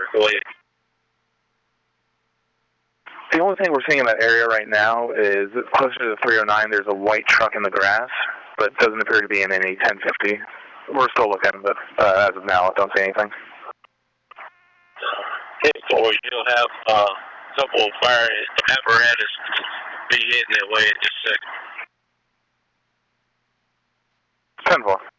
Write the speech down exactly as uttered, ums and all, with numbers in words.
go ahead. The only thing we're seeing in that area right now is closer to the three oh nine, there's a white truck in the grass, but it doesn't appear to be in any ten fifty. We're still looking, but uh, as of now, I don't see anything. Or you'll have uh, a couple of fire apparatus be heading that way in just a second. ten four.